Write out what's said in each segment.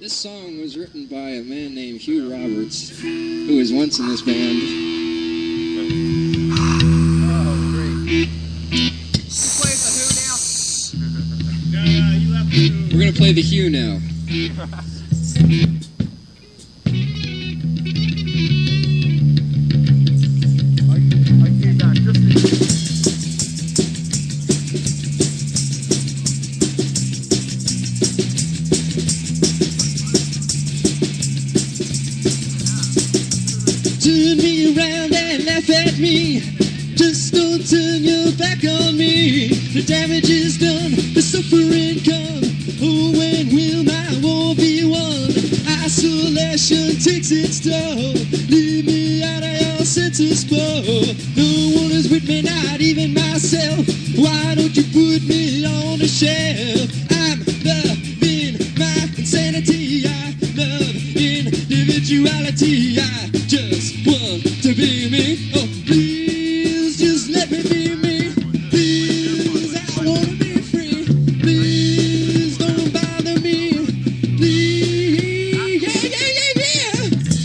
This song was written by a man named Hugh Roberts, who was once in this band. Oh, great. You play the Who now? Yeah, you left the Who. We're going to play the Hugh now. I came back just in case. Turn me around and laugh at me. Just don't turn your back on me. The damage is done, the suffering come. Oh, when will my war be won? Isolation takes its toll. Leave me out of your senses, boy. No one is with me, not even myself. Why don't you put me on the shelf? I'm loving my insanity. I love individuality. I just want to be me. Oh, please just let me be me. Please, I want to be free. Please don't bother me. Please, yeah, yeah, yeah, yeah.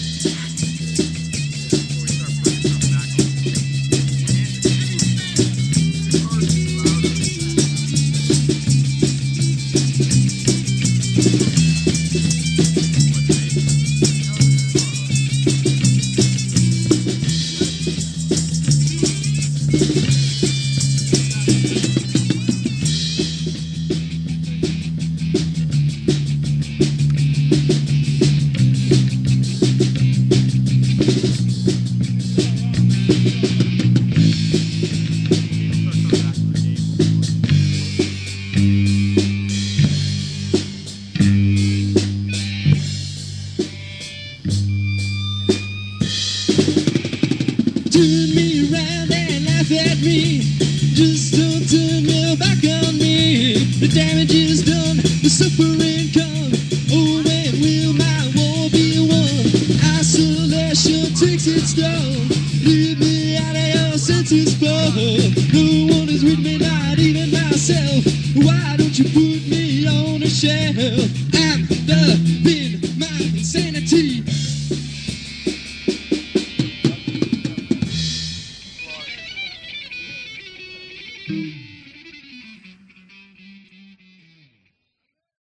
Turn me around and laugh at me. Just don't turn your back on me. The damage is done, the suffering come. Oh, when will my war be won? Isolation takes its toll. Leave me out of your senses, boy. No one is with me, not even myself. Why don't you put me on a shelf?